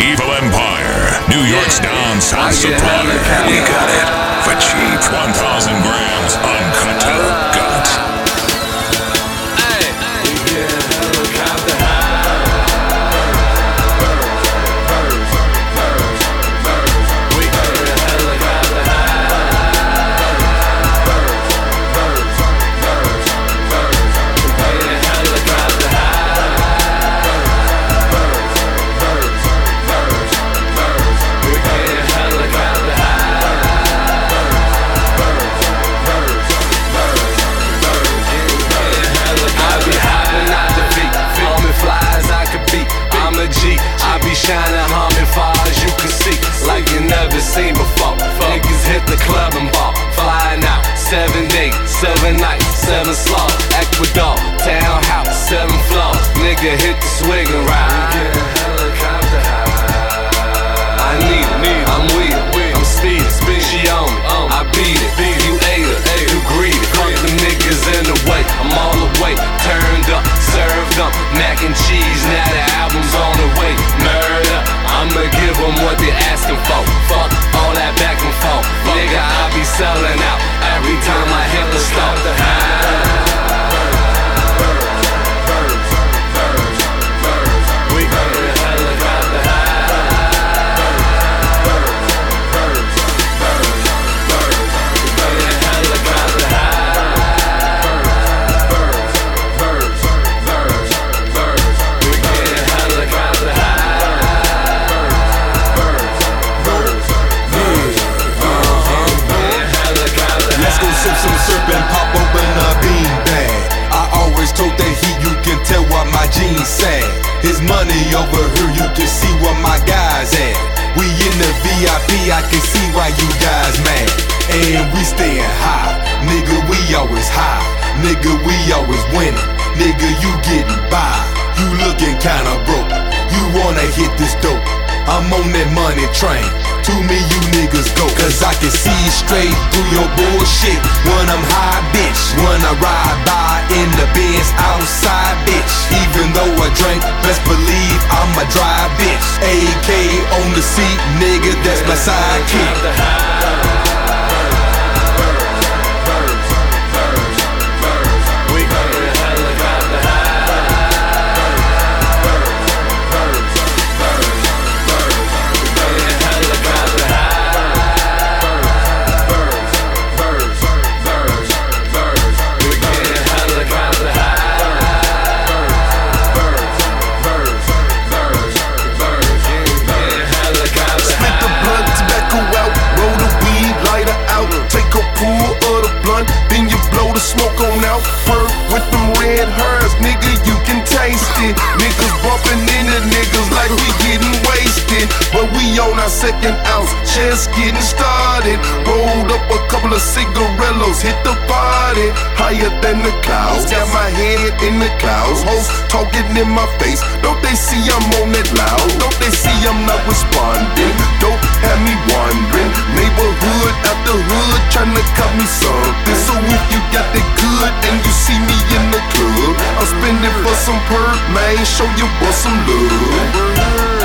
Evil Empire, New York's down South supplier. We got it for cheap. 1,000 grams uncut to the gut. I be shining humming far as you can see, like you never seen before. Niggas hit the club and ball, flying out 7 days, 7 nights, 7 slow. Ecuador, townhouse, 7 floors. Nigga hit the swig and ride. Helicopter high. I need it, I'm with it, I'm speeding. She on me, I beat it. You ate her, you greedy. Fuck the niggas in the way, I'm all the way turned up, served up, mac and cheese. Now the album's on the way. Murder, I'ma give them what they asking for. Fuck all that back and forth. Nigga, I be selling out every time I hit the stop. Sip some syrup and pop open a bean bag. I always told that you can tell why my jeans sad. His money over here, you can see where my guys at. We in the VIP, I can see why you guys mad. And we staying high, nigga, we always high. Nigga, we always winning. Nigga, you getting by. You looking kinda broke. You wanna hit this dope. I'm on that money train. To me, you niggas go. Cause I can see straight through your bullshit. When I'm high, bitch. When I ride by in the Benz outside, bitch. Even though I drink, best believe I'm a dry bitch. AK on the seat, nigga, that's my sidekick. Smoke on out, perk with them red hairs, nigga, you can taste it. Niggas bumping into niggas like we getting wasted, but we on our second ounce, just getting started. Rolled up a couple of cigarillos, hit the party, higher than the clouds. Got my head in the clouds, hoes talking in my face. Don't they see I'm on it loud? Don't they see I'm not responding? Don't have me wondering. Neighborhood after hood tryna cut me something. So if you got that good and you see me in the club, I'm spending for some perk, man. Show you what some love.